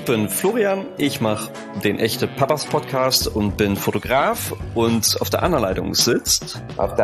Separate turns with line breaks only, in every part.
bin Florian, ich mache den Echte Papas Podcast und bin Fotograf und auf der anderen Leitung sitzt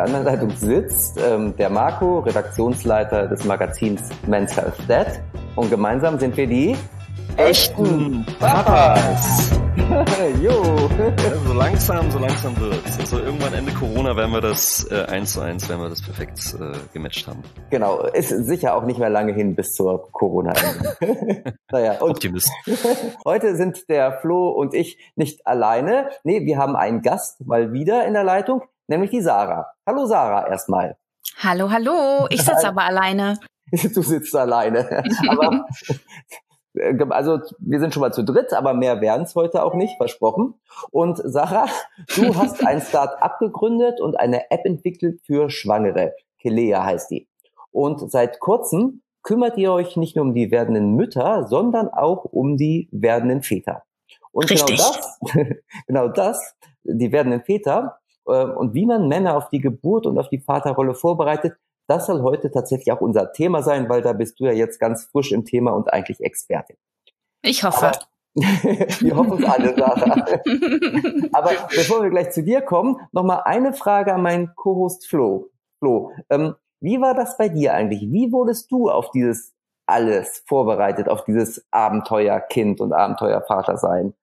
der Marco, Redaktionsleiter des Magazins Men's Health Dad, und gemeinsam sind wir die
echten Papas.
Jo.
Ja, so langsam wird's. Also irgendwann Ende Corona werden wir das 1:1, wenn wir das perfekt gematcht haben.
Genau, ist sicher auch nicht mehr lange hin bis zur Corona-Ende. Naja, und
Optimist.
Heute sind der Flo und ich nicht alleine. Nee, wir haben einen Gast mal wieder in der Leitung, nämlich die Sarah. Hallo Sarah erstmal.
Hallo. Ich sitze aber alleine.
Du sitzt alleine. Aber also wir sind schon mal zu dritt, aber mehr werden es heute auch nicht, versprochen. Und Sarah, du hast ein Start-up gegründet und eine App entwickelt für Schwangere. Kelea heißt die. Und seit kurzem kümmert ihr euch nicht nur um die werdenden Mütter, sondern auch um die werdenden Väter. Und
Richtig.
genau das, die werdenden Väter und wie man Männer auf die Geburt und auf die Vaterrolle vorbereitet, das soll heute tatsächlich auch unser Thema sein, weil da bist du ja jetzt ganz frisch im Thema und eigentlich Expertin.
Ich hoffe.
Wir hoffen es alle, Sarah. Aber bevor wir gleich zu dir kommen, nochmal eine Frage an meinen Co-Host Flo. Flo, wie war das bei dir eigentlich? Wie wurdest du auf dieses alles vorbereitet, auf dieses Abenteuerkind und Abenteuervater sein?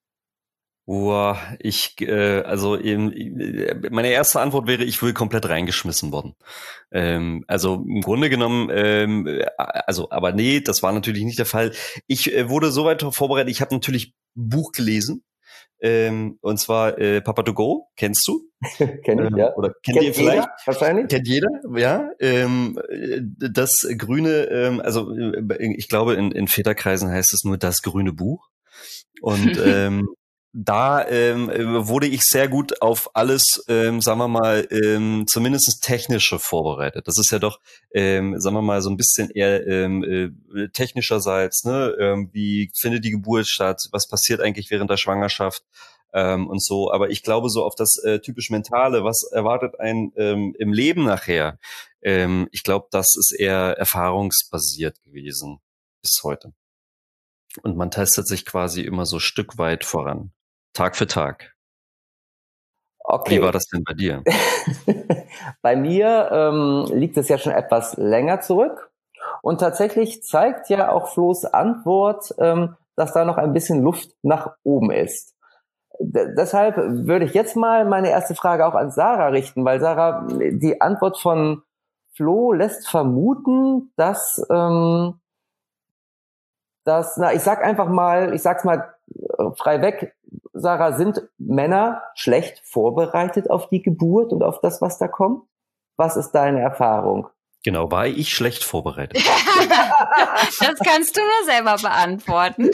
Also meine erste Antwort wäre, ich will komplett reingeschmissen worden. Also im Grunde genommen, aber nee, das war natürlich nicht der Fall. Ich wurde soweit vorbereitet, ich habe natürlich ein Buch gelesen, und zwar Papa to Go, kennst du?
Kenn ich, ja.
Oder kennt ihr vielleicht?
Jeder, wahrscheinlich?
Kennt jeder, ja. Das grüne, ich glaube in Väterkreisen heißt es nur das grüne Buch. Und da wurde ich sehr gut auf alles, sagen wir mal, zumindest technische vorbereitet. Das ist ja doch, sagen wir mal, so ein bisschen eher technischerseits, ne? Wie findet die Geburt statt? Was passiert eigentlich während der Schwangerschaft? Und so. Aber ich glaube so auf das typisch Mentale, was erwartet einen im Leben nachher? Ich glaube, das ist eher erfahrungsbasiert gewesen bis heute. Und man testet sich quasi immer so Stück weit voran. Tag für Tag.
Okay.
Wie war das denn bei dir?
Bei mir liegt es ja schon etwas länger zurück. Und tatsächlich zeigt ja auch Flo's Antwort, dass da noch ein bisschen Luft nach oben ist. Deshalb würde ich jetzt mal meine erste Frage auch an Sarah richten, weil Sarah, die Antwort von Flo lässt vermuten, dass ich sag's mal frei weg, Sarah, sind Männer schlecht vorbereitet auf die Geburt und auf das, was da kommt? Was ist deine Erfahrung?
Genau, war ich schlecht vorbereitet?
Das kannst du nur selber beantworten.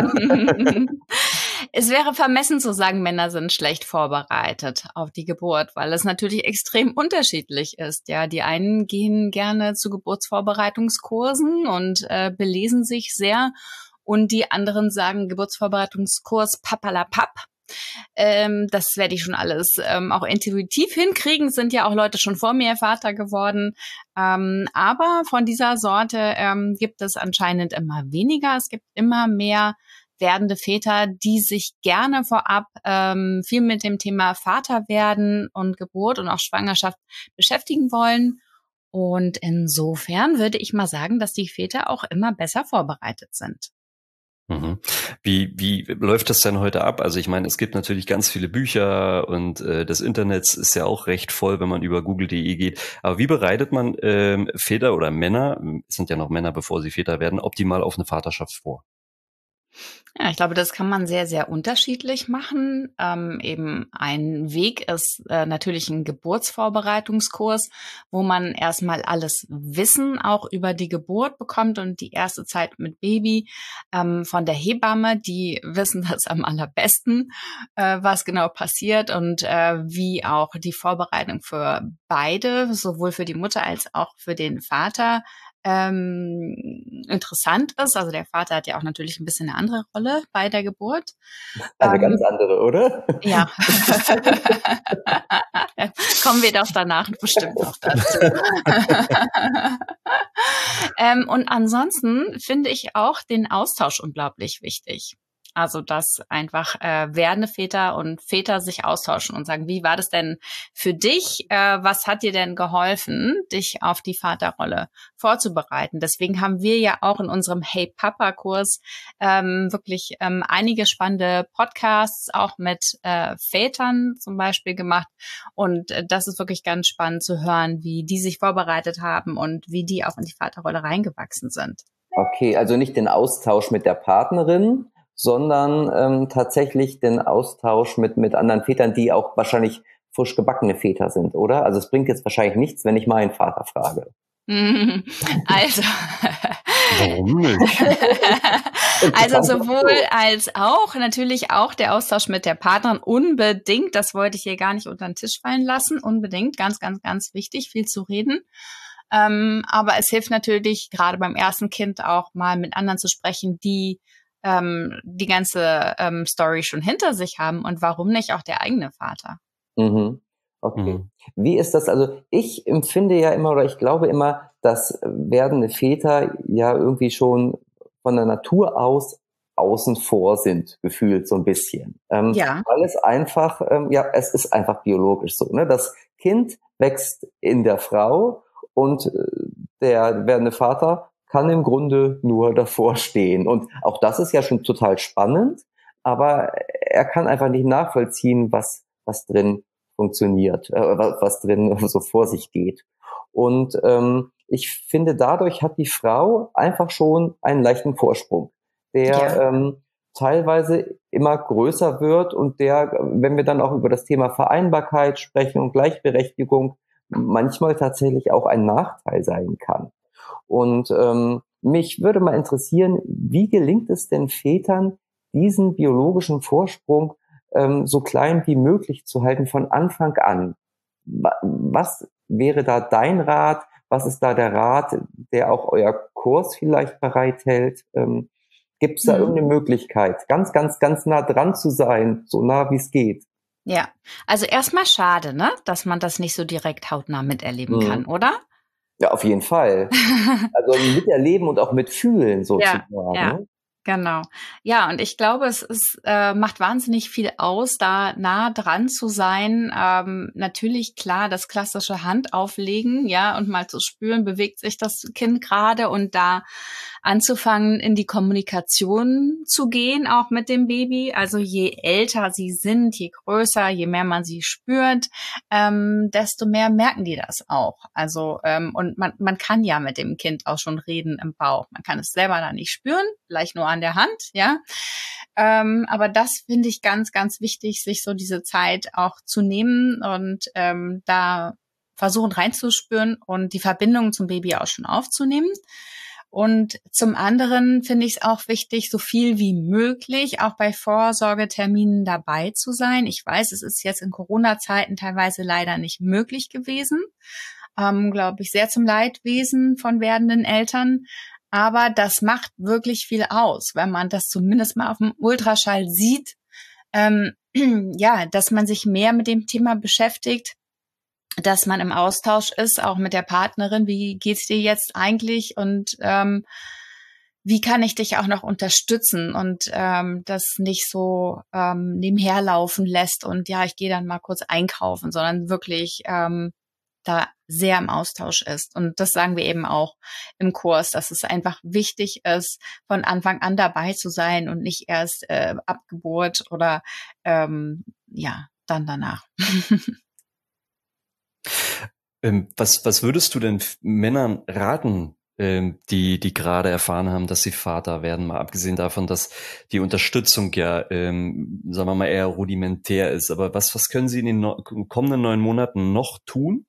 Es wäre vermessen zu sagen, Männer sind schlecht vorbereitet auf die Geburt, weil es natürlich extrem unterschiedlich ist. Ja, die einen gehen gerne zu Geburtsvorbereitungskursen und belesen sich sehr, und die anderen sagen Geburtsvorbereitungskurs papalapap. Das werde ich schon alles auch intuitiv hinkriegen. Es sind ja auch Leute schon vor mir Vater geworden. Aber von dieser Sorte gibt es anscheinend immer weniger. Es gibt immer mehr werdende Väter, die sich gerne vorab viel mit dem Thema Vater werden und Geburt und auch Schwangerschaft beschäftigen wollen. Und insofern würde ich mal sagen, dass die Väter auch immer besser vorbereitet sind.
Mhm. Wie läuft das denn heute ab? Also ich meine, es gibt natürlich ganz viele Bücher und das Internet ist ja auch recht voll, wenn man über google.de geht. Aber wie bereitet man Väter oder Männer, es sind ja noch Männer, bevor sie Väter werden, optimal auf eine Vaterschaft vor?
Ja, ich glaube, das kann man sehr, sehr unterschiedlich machen. Eben ein Weg ist natürlich ein Geburtsvorbereitungskurs, wo man erstmal alles Wissen auch über die Geburt bekommt und die erste Zeit mit Baby von der Hebamme. Die wissen das am allerbesten, was genau passiert und wie auch die Vorbereitung für beide, sowohl für die Mutter als auch für den Vater, interessant ist. Also der Vater hat ja auch natürlich ein bisschen eine andere Rolle bei der Geburt.
Eine ganz andere, oder?
Ja. Kommen wir doch danach bestimmt noch dazu. Und ansonsten finde ich auch den Austausch unglaublich wichtig. Also, dass einfach werdende Väter und Väter sich austauschen und sagen, wie war das denn für dich? Was hat dir denn geholfen, dich auf die Vaterrolle vorzubereiten? Deswegen haben wir ja auch in unserem Hey Papa-Kurs wirklich einige spannende Podcasts auch mit Vätern zum Beispiel gemacht. Und das ist wirklich ganz spannend zu hören, wie die sich vorbereitet haben und wie die auch in die Vaterrolle reingewachsen sind.
Okay, also nicht den Austausch mit der Partnerin, sondern tatsächlich den Austausch mit anderen Vätern, die auch wahrscheinlich frisch gebackene Väter sind, oder? Also es bringt jetzt wahrscheinlich nichts, wenn ich meinen Vater frage.
Also,
warum nicht?
Also sowohl als auch, natürlich auch der Austausch mit der Partnerin, unbedingt, das wollte ich hier gar nicht unter den Tisch fallen lassen, unbedingt, ganz, ganz, ganz wichtig, viel zu reden. Aber es hilft natürlich gerade beim ersten Kind auch mal mit anderen zu sprechen, die die ganze Story schon hinter sich haben und warum nicht auch der eigene Vater.
Mhm. Okay. Wie ist das? Also ich empfinde ja immer oder ich glaube immer, dass werdende Väter ja irgendwie schon von der Natur aus außen vor sind, gefühlt so ein bisschen.
Ja.
Weil es einfach, es ist einfach biologisch so, ne? Das Kind wächst in der Frau und der werdende Vater kann im Grunde nur davor stehen. Und auch das ist ja schon total spannend, aber er kann einfach nicht nachvollziehen, was drin funktioniert, was drin so vor sich geht. Und ich finde, dadurch hat die Frau einfach schon einen leichten Vorsprung, der teilweise immer größer wird und der, wenn wir dann auch über das Thema Vereinbarkeit sprechen und Gleichberechtigung, manchmal tatsächlich auch ein Nachteil sein kann. Und mich würde mal interessieren, wie gelingt es denn Vätern, diesen biologischen Vorsprung so klein wie möglich zu halten von Anfang an? Was wäre da dein Rat? Was ist da der Rat, der auch euer Kurs vielleicht bereithält? Gibt es da irgendeine Möglichkeit, ganz, ganz, ganz nah dran zu sein, so nah wie es geht?
Ja, also erstmal schade, ne, dass man das nicht so direkt hautnah miterleben kann, oder?
Ja, auf jeden Fall. Also miterleben und auch mitfühlen sozusagen.
Ja, genau. Ja, und ich glaube, es macht wahnsinnig viel aus, da nah dran zu sein. Natürlich, klar, das klassische Hand auflegen, ja, und mal zu spüren, bewegt sich das Kind gerade und da anzufangen, in die Kommunikation zu gehen, auch mit dem Baby. Also je älter sie sind, je größer, je mehr man sie spürt, desto mehr merken die das auch. Also und man kann ja mit dem Kind auch schon reden im Bauch. Man kann es selber da nicht spüren, vielleicht nur an der Hand, ja. Aber das finde ich ganz, ganz wichtig, sich so diese Zeit auch zu nehmen und da versuchen reinzuspüren und die Verbindung zum Baby auch schon aufzunehmen. Und zum anderen finde ich es auch wichtig, so viel wie möglich auch bei Vorsorgeterminen dabei zu sein. Ich weiß, es ist jetzt in Corona-Zeiten teilweise leider nicht möglich gewesen, glaube ich, sehr zum Leidwesen von werdenden Eltern. Aber das macht wirklich viel aus, wenn man das zumindest mal auf dem Ultraschall sieht, ja, dass man sich mehr mit dem Thema beschäftigt, dass man im Austausch ist, auch mit der Partnerin, wie geht's dir jetzt eigentlich und wie kann ich dich auch noch unterstützen und das nicht so nebenher laufen lässt und ja, ich gehe dann mal kurz einkaufen, sondern wirklich da sehr im Austausch ist. Und das sagen wir eben auch im Kurs, dass es einfach wichtig ist, von Anfang an dabei zu sein und nicht erst ab Geburt oder ja, dann danach.
Was würdest du denn Männern raten, die gerade erfahren haben, dass sie Vater werden, mal abgesehen davon, dass die Unterstützung ja, sagen wir mal, eher rudimentär ist. Aber was können sie in den kommenden 9 Monaten noch tun,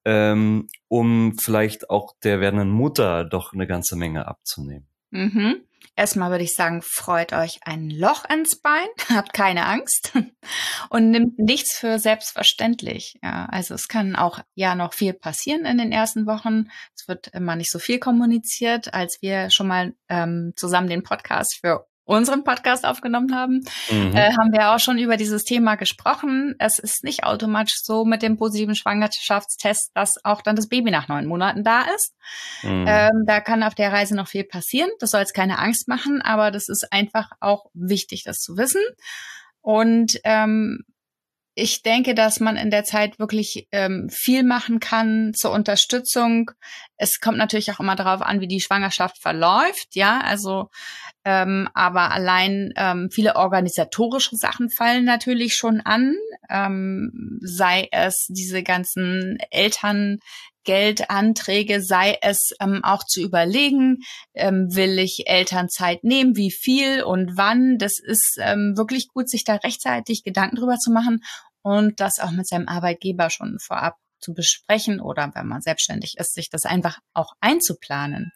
um vielleicht auch der werdenden Mutter doch eine ganze Menge abzunehmen?
Erstmal würde ich sagen, freut euch ein Loch ins Bein, habt keine Angst und nimmt nichts für selbstverständlich. Ja, also es kann auch noch viel passieren in den ersten Wochen. Es wird immer nicht so viel kommuniziert, als wir schon mal zusammen den Podcast für unseren Podcast aufgenommen haben, haben wir auch schon über dieses Thema gesprochen. Es ist nicht automatisch so mit dem positiven Schwangerschaftstest, dass auch dann das Baby nach 9 Monaten da ist. Da kann auf der Reise noch viel passieren. Das soll jetzt keine Angst machen, aber das ist einfach auch wichtig, das zu wissen. Und ich denke, dass man in der Zeit wirklich viel machen kann zur Unterstützung. Es kommt natürlich auch immer darauf an, wie die Schwangerschaft verläuft, ja, also aber allein viele organisatorische Sachen fallen natürlich schon an, sei es diese ganzen Elterngeldanträge, sei es auch zu überlegen, will ich Elternzeit nehmen, wie viel und wann. Das ist wirklich gut, sich da rechtzeitig Gedanken drüber zu machen und das auch mit seinem Arbeitgeber schon vorab zu besprechen oder wenn man selbstständig ist, sich das einfach auch einzuplanen.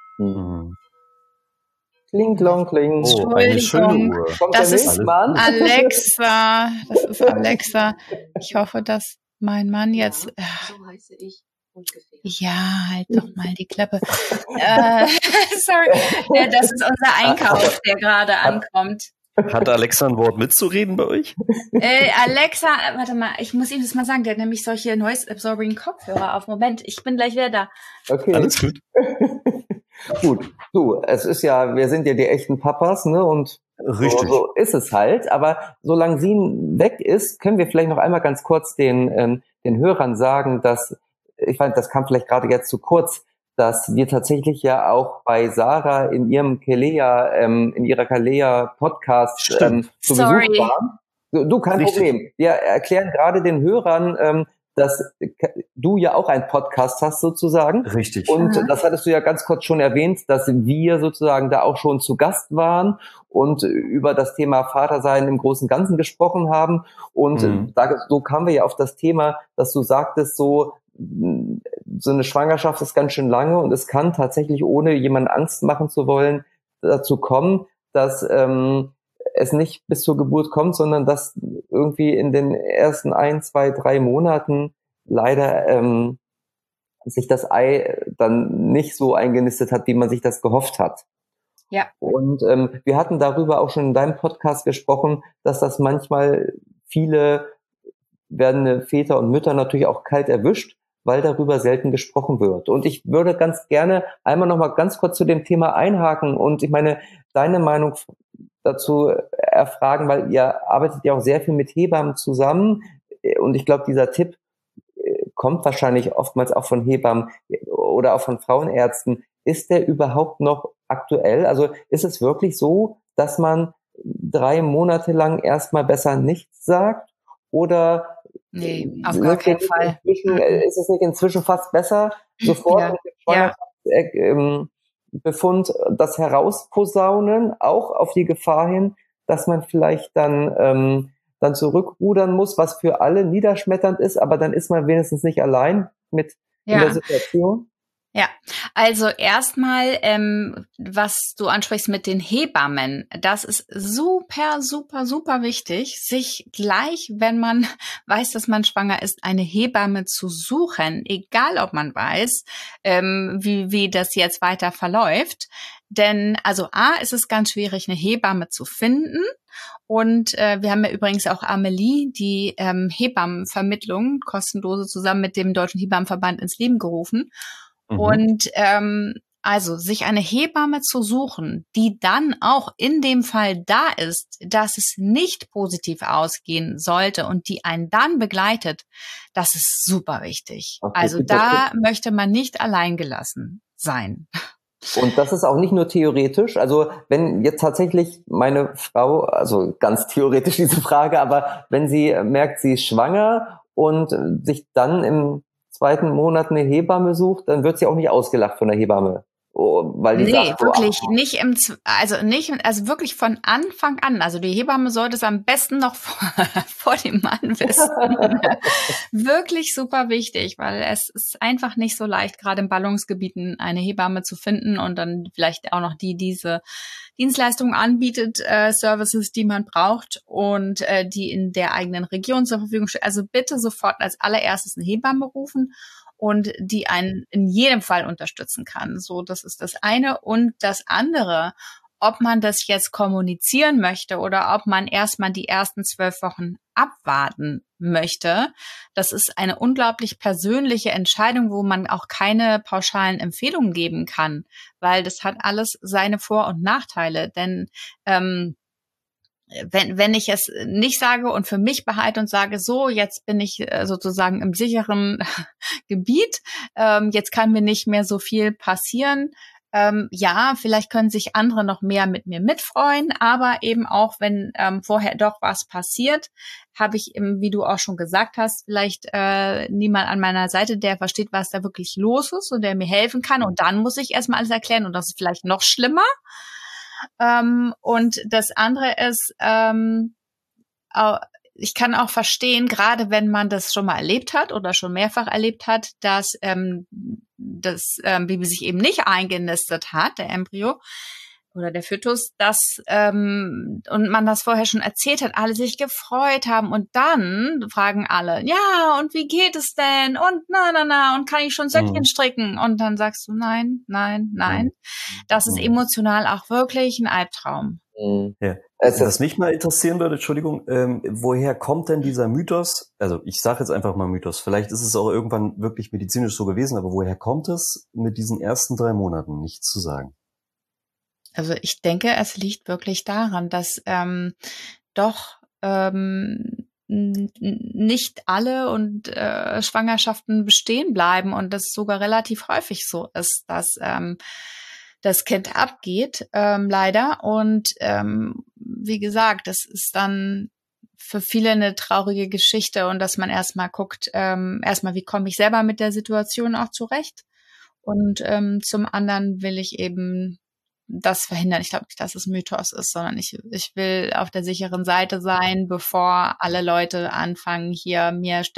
Kling, klong, kling.
Oh, eine schöne Uhr.
Kommt
das
der
ist
nächste Mann?
Alexa. Das ist Alexa. Ich hoffe, dass mein Mann jetzt...
So heiße ich ungefähr.
Ja, halt doch mal die Klappe. Sorry. Ja, das ist unser Einkauf, der gerade ankommt.
Hat Alexa ein Wort mitzureden bei euch?
Alexa, warte mal, ich muss ihm das mal sagen, der hat nämlich solche Noise-absorbing Kopfhörer auf. Moment, ich bin gleich wieder da.
Okay.
Alles gut.
Gut, du, es ist ja, wir sind ja die echten Papas, ne? Und
Richtig.
so ist es halt. Aber solange sie weg ist, können wir vielleicht noch einmal ganz kurz den Hörern sagen, dass, ich fand, das kam vielleicht gerade jetzt zu kurz, dass wir tatsächlich ja auch bei Sarah in ihrer Kalea Podcast zu Besuch waren. Du, kein
Richtig.
Problem. Wir erklären gerade den Hörern, dass du ja auch einen Podcast hast sozusagen.
Richtig.
Und das hattest du ja ganz kurz schon erwähnt, dass wir sozusagen da auch schon zu Gast waren und über das Thema Vatersein im Großen und Ganzen gesprochen haben. Und so kamen wir ja auf das Thema, dass du sagtest, so eine Schwangerschaft ist ganz schön lange und es kann tatsächlich, ohne jemanden Angst machen zu wollen, dazu kommen, dass es nicht bis zur Geburt kommt, sondern dass irgendwie in den ersten 1, 2, 3 Monaten leider sich das Ei dann nicht so eingenistet hat, wie man sich das gehofft hat.
Ja.
Und wir hatten darüber auch schon in deinem Podcast gesprochen, dass das manchmal viele werdende Väter und Mütter natürlich auch kalt erwischt, weil darüber selten gesprochen wird. Und ich würde ganz gerne einmal noch mal ganz kurz zu dem Thema einhaken und ich meine, deine Meinung dazu erfragen, weil ihr arbeitet ja auch sehr viel mit Hebammen zusammen und ich glaube, dieser Tipp kommt wahrscheinlich oftmals auch von Hebammen oder auch von Frauenärzten. Ist der überhaupt noch aktuell? Also ist es wirklich so, dass man 3 Monate lang erstmal besser nichts sagt? Oder
nee, auf gar keinen Fall.
Ist es nicht inzwischen fast besser, sofort mit dem Schwangerschaftsbefund das herausposaunen, auch auf die Gefahr hin, dass man vielleicht dann zurückrudern muss, was für alle niederschmetternd ist, aber dann ist man wenigstens nicht allein mit in der Situation?
Ja, also erstmal, was du ansprichst mit den Hebammen, das ist super, super, super wichtig, sich gleich, wenn man weiß, dass man schwanger ist, eine Hebamme zu suchen, egal ob man weiß, wie das jetzt weiter verläuft. Denn also ist es ganz schwierig, eine Hebamme zu finden. Und wir haben ja übrigens auch Amelie, die Hebammenvermittlung, kostenlose, zusammen mit dem Deutschen Hebammenverband ins Leben gerufen. Und also sich eine Hebamme zu suchen, die dann auch in dem Fall da ist, dass es nicht positiv ausgehen sollte und die einen dann begleitet, das ist super wichtig. Okay, also da möchte man nicht alleingelassen sein.
Und das ist auch nicht nur theoretisch. Also wenn jetzt tatsächlich meine Frau, also ganz theoretisch diese Frage, aber wenn sie merkt, sie ist schwanger und sich dann im 2. Monat eine Hebamme sucht, dann wird sie auch nicht ausgelacht von der Hebamme. weil die
Nee,
sagt, so,
wirklich also wirklich von Anfang an. Also die Hebamme sollte es am besten noch vor dem Mann wissen. Wirklich super wichtig, weil es ist einfach nicht so leicht, gerade in Ballungsgebieten eine Hebamme zu finden und dann vielleicht auch noch diese Dienstleistungen anbietet, Services, die man braucht und die in der eigenen Region zur Verfügung stehen. Also bitte sofort als allererstes eine Hebamme rufen und die einen in jedem Fall unterstützen kann. So, das ist das eine. Und das andere, ob man das jetzt kommunizieren möchte oder ob man erstmal die ersten 12 Wochen abwarten möchte, das ist eine unglaublich persönliche Entscheidung, wo man auch keine pauschalen Empfehlungen geben kann, weil das hat alles seine Vor- und Nachteile. Denn wenn ich es nicht sage und für mich behalte und sage, so, jetzt bin ich sozusagen im sicheren Gebiet, jetzt kann mir nicht mehr so viel passieren. Ja, vielleicht können sich andere noch mehr mit mir mitfreuen, aber eben auch, wenn vorher doch was passiert, habe ich, wie du auch schon gesagt hast, vielleicht niemand an meiner Seite, der versteht, was da wirklich los ist und der mir helfen kann. Und dann muss ich erstmal alles erklären und das ist vielleicht noch schlimmer. Und das andere ist, ich kann auch verstehen, gerade wenn man das schon mal erlebt hat oder schon mehrfach erlebt hat, dass das Baby sich eben nicht eingenistet hat, der Embryo oder der Fötus, und man das vorher schon erzählt hat, alle sich gefreut haben und dann fragen alle, ja, und wie geht es denn? Und na, und kann ich schon Söckchen stricken? Und dann sagst du, nein. Das ist emotional auch wirklich ein Albtraum.
Ja. Was mich mal interessieren würde, Entschuldigung, woher kommt denn dieser Mythos? Also ich sage jetzt einfach mal Mythos. Vielleicht ist es auch irgendwann wirklich medizinisch so gewesen, aber woher kommt es, mit diesen ersten 3 Monaten nichts zu sagen?
Also ich denke, es liegt wirklich daran, dass doch nicht alle und Schwangerschaften bestehen bleiben und das sogar relativ häufig so ist, dass das Kind abgeht, leider. Und wie gesagt, das ist dann für viele eine traurige Geschichte und dass man erstmal guckt, erstmal, wie komme ich selber mit der Situation auch zurecht. Und zum anderen will ich eben das verhindern. Ich glaube nicht, dass es Mythos ist, sondern ich will auf der sicheren Seite sein, bevor alle Leute anfangen, hier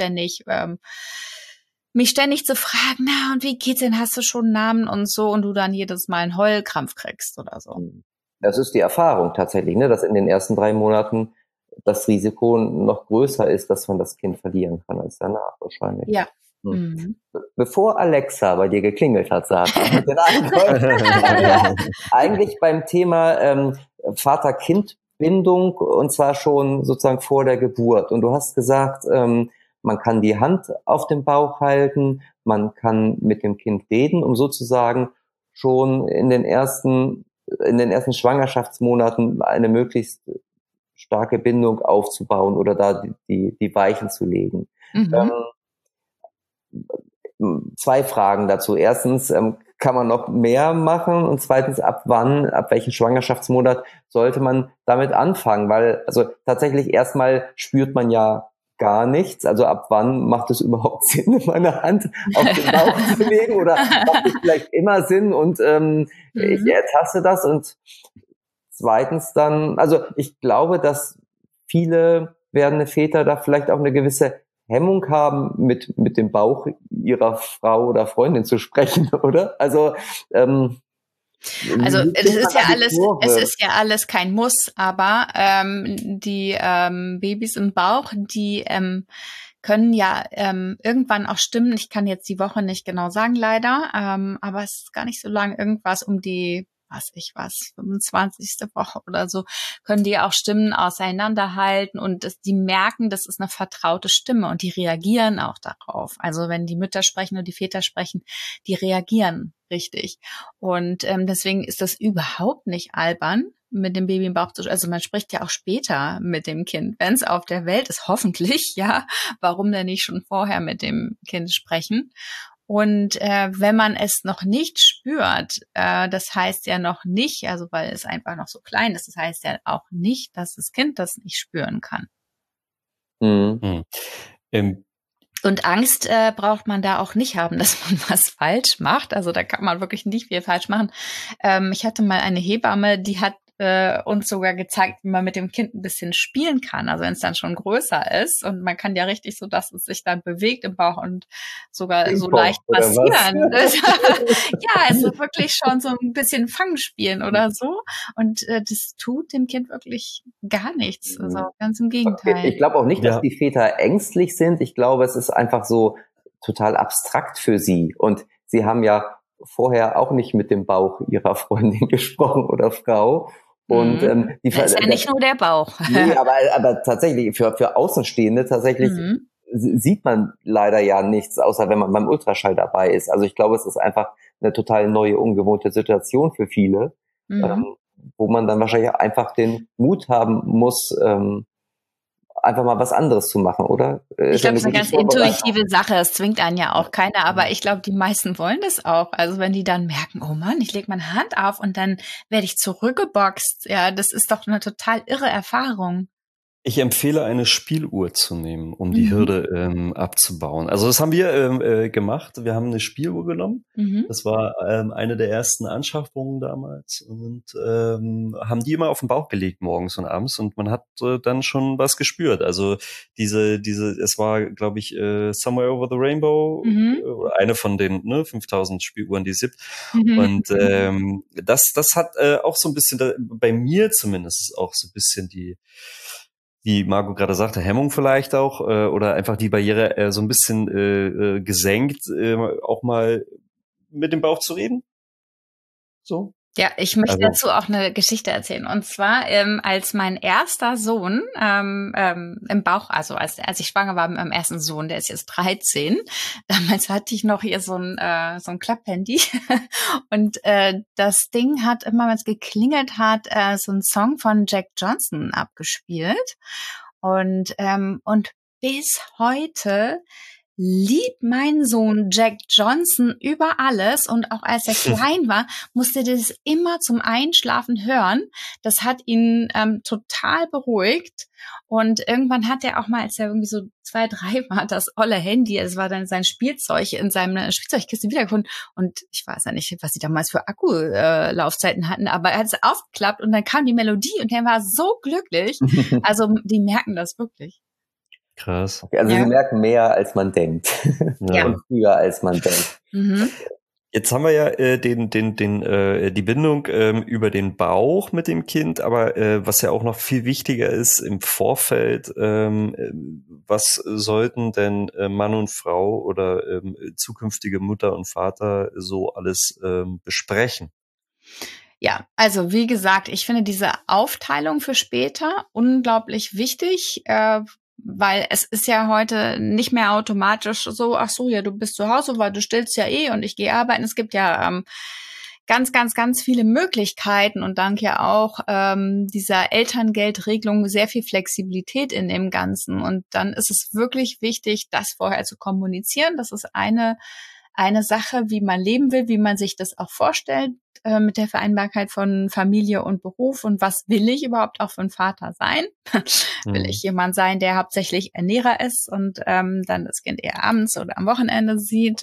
mich ständig zu fragen, na, und wie geht's denn? Hast du schon einen Namen und so? Und du dann jedes Mal einen Heulkrampf kriegst oder so.
Das ist die Erfahrung tatsächlich, ne, dass in den ersten 3 Monaten das Risiko noch größer ist, dass man das Kind verlieren kann als danach wahrscheinlich.
Ja.
Bevor Alexa bei dir geklingelt hat, Sarah, eigentlich beim Thema Vater-Kind-Bindung und zwar schon sozusagen vor der Geburt. Und du hast gesagt, man kann die Hand auf dem Bauch halten, man kann mit dem Kind reden, um sozusagen schon in den ersten Schwangerschaftsmonaten eine möglichst starke Bindung aufzubauen oder da die Weichen zu legen. 2 Fragen dazu. Erstens, kann man noch mehr machen? Und zweitens, ab welchem Schwangerschaftsmonat sollte man damit anfangen? Weil, also tatsächlich erstmal spürt man ja gar nichts. Also ab wann macht es überhaupt Sinn, meine Hand auf den Bauch zu legen? Oder macht es vielleicht immer Sinn? Und ich ertaste das. Und zweitens dann, also ich glaube, dass viele werdende Väter da vielleicht auch eine gewisse Hemmung haben, mit dem Bauch ihrer Frau oder Freundin zu sprechen, oder? Also
es ist ja alles kein Muss, aber die Babys im Bauch, die können ja irgendwann auch stimmen. Ich kann jetzt die Woche nicht genau sagen, leider, aber es ist gar nicht so lang, irgendwas um die 25. Woche oder so, können die auch Stimmen auseinanderhalten und die merken, das ist eine vertraute Stimme und die reagieren auch darauf. Also wenn die Mütter sprechen und die Väter sprechen, die reagieren richtig. Und deswegen ist das überhaupt nicht albern, mit dem Baby im Bauch zu sprechen. Also man spricht ja auch später mit dem Kind, wenn es auf der Welt ist, hoffentlich, ja. Warum denn nicht schon vorher mit dem Kind sprechen? Und wenn man es noch nicht spürt, das heißt ja noch nicht, also weil es einfach noch so klein ist, das heißt ja auch nicht, dass das Kind das nicht spüren kann. Und Angst braucht man da auch nicht haben, dass man was falsch macht. Also da kann man wirklich nicht viel falsch machen. Ich hatte mal eine Hebamme, die hat uns sogar gezeigt, wie man mit dem Kind ein bisschen spielen kann. Also wenn es dann schon größer ist und man kann ja richtig so, dass es sich dann bewegt im Bauch und sogar so leicht massieren. Ja, also wirklich schon so ein bisschen Fangspielen oder so. Und das tut dem Kind wirklich gar nichts. Also ganz im Gegenteil.
Ich glaube auch nicht, dass die Väter ängstlich sind. Ich glaube, es ist einfach so total abstrakt für sie. Und sie haben ja vorher auch nicht mit dem Bauch ihrer Freundin gesprochen oder Frau. Und
das ist ja nicht nur der Bauch.
Nee, aber tatsächlich für Außenstehende tatsächlich sieht man leider ja nichts, außer wenn man beim Ultraschall dabei ist. Also ich glaube, es ist einfach eine total neue, ungewohnte Situation für viele, wo man dann wahrscheinlich einfach den Mut haben muss, einfach mal was anderes zu machen, oder?
Ich glaube, es ist eine ganz intuitive Sache. Es zwingt einen ja auch keiner, aber ich glaube, die meisten wollen das auch. Also wenn die dann merken, oh Mann, ich lege meine Hand auf und dann werde ich zurückgeboxt. Ja, das ist doch eine total irre Erfahrung.
Ich empfehle, eine Spieluhr zu nehmen, um die Hürde abzubauen. Also das haben wir gemacht. Wir haben eine Spieluhr genommen. Das war eine der ersten Anschaffungen damals und haben die immer auf den Bauch gelegt morgens und abends und man hat dann schon was gespürt. Also es war, glaube ich, Somewhere Over the Rainbow, eine von den 5000 Spieluhren, die es gibt. Und das hat auch so ein bisschen, bei mir zumindest auch so ein bisschen wie Margot gerade sagte, Hemmung vielleicht auch oder einfach die Barriere so ein bisschen gesenkt, auch mal mit dem Bauch zu reden. So.
Ja, ich möchte dazu auch eine Geschichte erzählen. Und zwar, als mein erster Sohn im Bauch, also als ich schwanger war mit meinem ersten Sohn, der ist jetzt 13. Damals hatte ich noch hier so ein Klapphandy. Und das Ding hat immer, wenn es geklingelt hat, so ein Song von Jack Johnson abgespielt. Und bis heute liebt mein Sohn Jack Johnson über alles und auch als er klein war, musste er das immer zum Einschlafen hören. Das hat ihn total beruhigt und irgendwann hat er auch mal, als er irgendwie so 2, 3 war, das olle Handy, das war dann sein Spielzeug in seiner Spielzeugkiste wiedergefunden und ich weiß ja nicht, was sie damals für Akkulaufzeiten hatten, aber er hat es aufgeklappt und dann kam die Melodie und er war so glücklich. Also die merken das wirklich.
Krass.
Okay, also sie merken mehr, als man denkt.
Ja.
Und früher, als man denkt.
Jetzt haben wir ja die Bindung über den Bauch mit dem Kind, aber was ja auch noch viel wichtiger ist im Vorfeld, was sollten denn Mann und Frau oder zukünftige Mutter und Vater so alles besprechen?
Ja, also wie gesagt, ich finde diese Aufteilung für später unglaublich wichtig, weil es ist ja heute nicht mehr automatisch so, ach so, ja, du bist zu Hause, weil du stillst ja und ich gehe arbeiten. Es gibt ja ganz, ganz, ganz viele Möglichkeiten und dank ja auch dieser Elterngeldregelung sehr viel Flexibilität in dem Ganzen. Und dann ist es wirklich wichtig, das vorher zu kommunizieren. Das ist eine Sache, wie man leben will, wie man sich das auch vorstellt, mit der Vereinbarkeit von Familie und Beruf und was will ich überhaupt auch für ein Vater sein? Will ich jemand sein, der hauptsächlich Ernährer ist und dann das Kind eher abends oder am Wochenende sieht?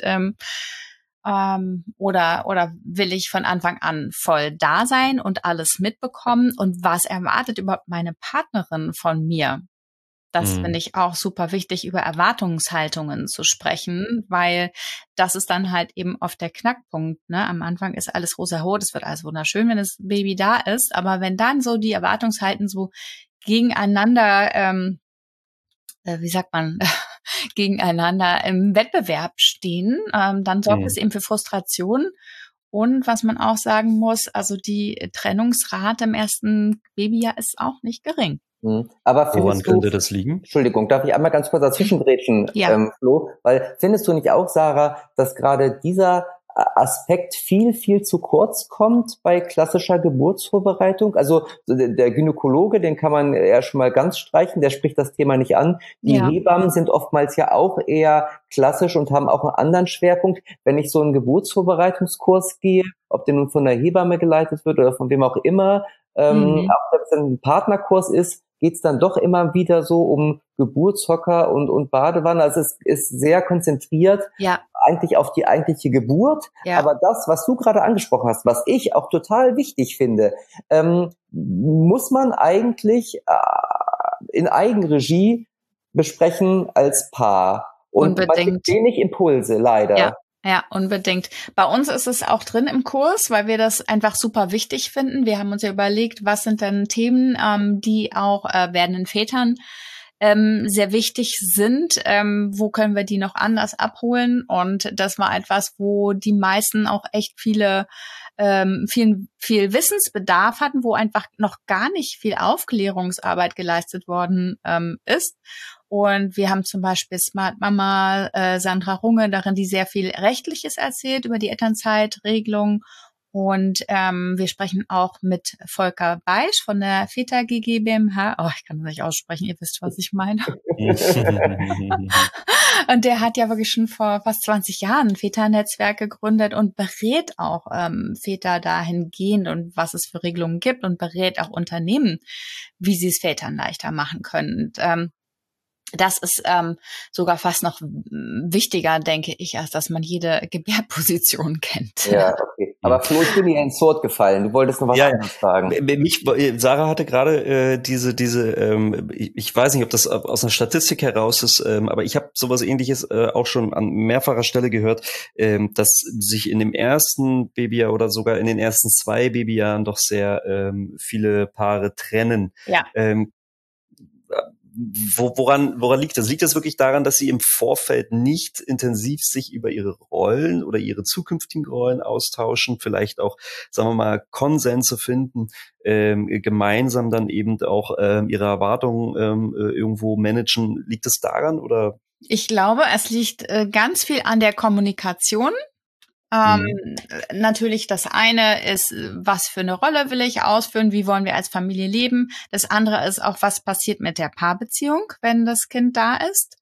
Oder will ich von Anfang an voll da sein und alles mitbekommen? Und was erwartet überhaupt meine Partnerin von mir? Das finde ich auch super wichtig, über Erwartungshaltungen zu sprechen, weil das ist dann halt eben oft der Knackpunkt. Ne? Am Anfang ist alles rosa-rot, es wird alles wunderschön, wenn das Baby da ist. Aber wenn dann so die Erwartungshalten so gegeneinander, wie sagt man, gegeneinander im Wettbewerb stehen, dann sorgt es eben für Frustration. Und was man auch sagen muss, also die Trennungsrate im ersten Babyjahr ist auch nicht gering.
Aber
woran könnte das liegen?
Entschuldigung, darf ich einmal ganz kurz dazwischengrätschen, Flo? Weil findest du nicht auch, Sarah, dass gerade dieser Aspekt viel, viel zu kurz kommt bei klassischer Geburtsvorbereitung? Also der Gynäkologe, den kann man ja schon mal ganz streichen, der spricht das Thema nicht an. Die Hebammen sind oftmals ja auch eher klassisch und haben auch einen anderen Schwerpunkt. Wenn ich so einen Geburtsvorbereitungskurs gehe, ob der nun von der Hebamme geleitet wird oder von wem auch immer, auch wenn es ein Partnerkurs ist, geht's dann doch immer wieder so um Geburtshocker und Badewanne. Also es ist sehr konzentriert eigentlich auf die eigentliche Geburt.
Ja.
Aber das, was du gerade angesprochen hast, was ich auch total wichtig finde, muss man eigentlich in Eigenregie besprechen als Paar. Und man
Unbedingt.
gibt wenig Impulse, leider.
Ja, unbedingt. Bei uns ist es auch drin im Kurs, weil wir das einfach super wichtig finden. Wir haben uns ja überlegt, was sind denn Themen, die auch werdenden Vätern sehr wichtig sind. Wo können wir die noch anders abholen? Und das war etwas, wo die meisten auch echt viel Wissensbedarf hatten, wo einfach noch gar nicht viel Aufklärungsarbeit geleistet worden ist. Und wir haben zum Beispiel Smart Mama Sandra Runge darin, die sehr viel Rechtliches erzählt über die Elternzeitregelung. Und wir sprechen auch mit Volker Beisch von der Väter GmbH. Oh, ich kann das nicht aussprechen, ihr wisst, was ich meine. Und der hat ja wirklich schon vor fast 20 Jahren ein Väternetzwerk gegründet und berät auch Väter dahingehend und was es für Regelungen gibt und berät auch Unternehmen, wie sie es Vätern leichter machen können. Und, das ist sogar fast noch wichtiger, denke ich, als dass man jede Gebärposition kennt.
Ja, okay. Aber Flo, ich bin dir ins Wort gefallen. Du wolltest noch was anderes sagen.
Sarah hatte gerade ich weiß nicht, ob das aus einer Statistik heraus ist, aber ich habe sowas Ähnliches auch schon an mehrfacher Stelle gehört, dass sich in dem ersten Babyjahr oder sogar in den ersten 2 Babyjahren doch sehr viele Paare trennen.
Ja.
Woran liegt das? Liegt das wirklich daran, dass sie im Vorfeld nicht intensiv sich über ihre Rollen oder ihre zukünftigen Rollen austauschen, vielleicht auch, sagen wir mal, Konsense finden, gemeinsam dann eben auch ihre Erwartungen irgendwo managen? Liegt es daran oder?
Ich glaube, es liegt ganz viel an der Kommunikation. Natürlich, das eine ist, was für eine Rolle will ich ausführen, wie wollen wir als Familie leben. Das andere ist auch, was passiert mit der Paarbeziehung, wenn das Kind da ist.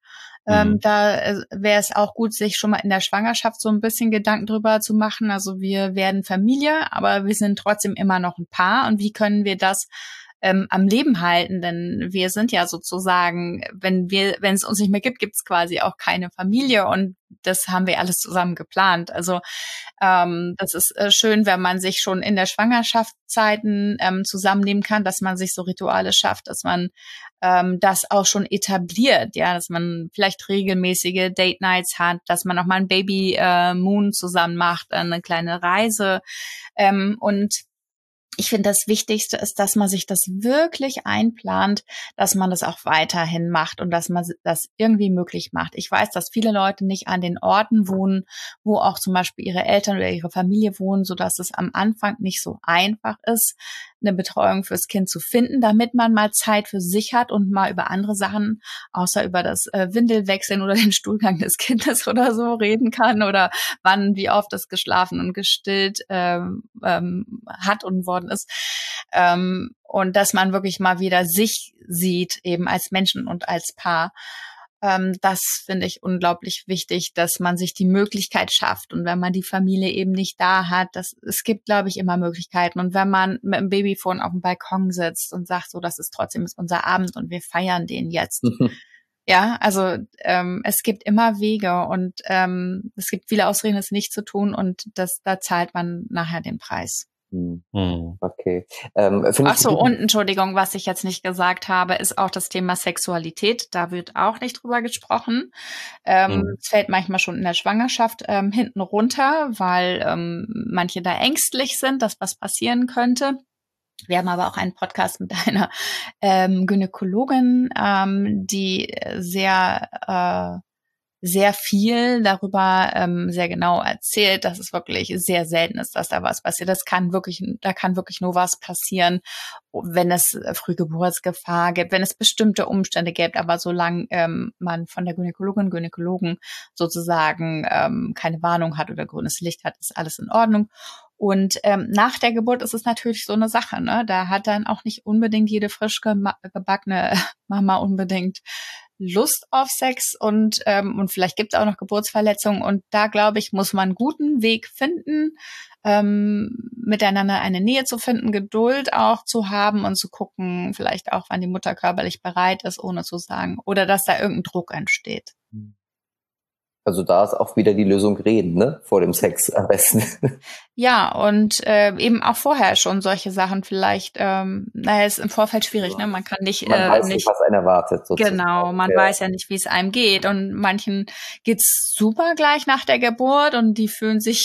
Da wäre es auch gut, sich schon mal in der Schwangerschaft so ein bisschen Gedanken drüber zu machen. Also wir werden Familie, aber wir sind trotzdem immer noch ein Paar. Und wie können wir das am Leben halten? Denn wir sind ja sozusagen, wenn es uns nicht mehr gibt, gibt es quasi auch keine Familie. Und das haben wir alles zusammen geplant. Also das ist schön, wenn man sich schon in der Schwangerschaftszeiten zusammennehmen kann, dass man sich so Rituale schafft, dass man das auch schon etabliert, ja, dass man vielleicht regelmäßige Date Nights hat, dass man auch mal ein Baby Moon zusammen macht, eine kleine Reise. Und ich finde, das Wichtigste ist, dass man sich das wirklich einplant, dass man das auch weiterhin macht und dass man das irgendwie möglich macht. Ich weiß, dass viele Leute nicht an den Orten wohnen, wo auch zum Beispiel ihre Eltern oder ihre Familie wohnen, sodass es am Anfang nicht so einfach ist, eine Betreuung fürs Kind zu finden, damit man mal Zeit für sich hat und mal über andere Sachen, außer über das Windelwechseln oder den Stuhlgang des Kindes oder so reden kann oder wann, wie oft es geschlafen und gestillt hat und worden ist. Und dass man wirklich mal wieder sich sieht, eben als Menschen und als Paar. Das finde ich unglaublich wichtig, dass man sich die Möglichkeit schafft. Und wenn man die Familie eben nicht da hat, es gibt, glaube ich, immer Möglichkeiten. Und wenn man mit dem Babyphone auf dem Balkon sitzt und sagt, so, das ist trotzdem unser Abend und wir feiern den jetzt. Ja, also es gibt immer Wege und es gibt viele Ausreden, es nicht zu tun und da zahlt man nachher den Preis.
Okay.
Ach so, und Entschuldigung, was ich jetzt nicht gesagt habe, ist auch das Thema Sexualität. Da wird auch nicht drüber gesprochen. Es fällt manchmal schon in der Schwangerschaft hinten runter, weil manche da ängstlich sind, dass was passieren könnte. Wir haben aber auch einen Podcast mit einer Gynäkologin, die sehr viel darüber sehr genau erzählt, dass es wirklich sehr selten ist, dass da was passiert. Da kann wirklich nur was passieren, wenn es Frühgeburtsgefahr gibt, wenn es bestimmte Umstände gibt. Aber solange man von der Gynäkologen sozusagen keine Warnung hat oder grünes Licht hat, ist alles in Ordnung. Und nach der Geburt ist es natürlich so eine Sache, ne? Da hat dann auch nicht unbedingt jede frisch gebackene Mama unbedingt Lust auf Sex und vielleicht gibt es auch noch Geburtsverletzungen. Und da, glaube ich, muss man einen guten Weg finden, miteinander eine Nähe zu finden, Geduld auch zu haben und zu gucken, vielleicht auch, wann die Mutter körperlich bereit ist, ohne zu sagen, oder dass da irgendein Druck entsteht.
Also da ist auch wieder die Lösung reden, ne? Vor dem Sex am besten.
Ja, und eben auch vorher schon solche Sachen vielleicht, ist im Vorfeld schwierig, ne? Man kann nicht,
Man weiß nicht, was einen erwartet, sozusagen.
Genau, man weiß ja nicht, wie es einem geht. Und manchen geht's super gleich nach der Geburt und die fühlen sich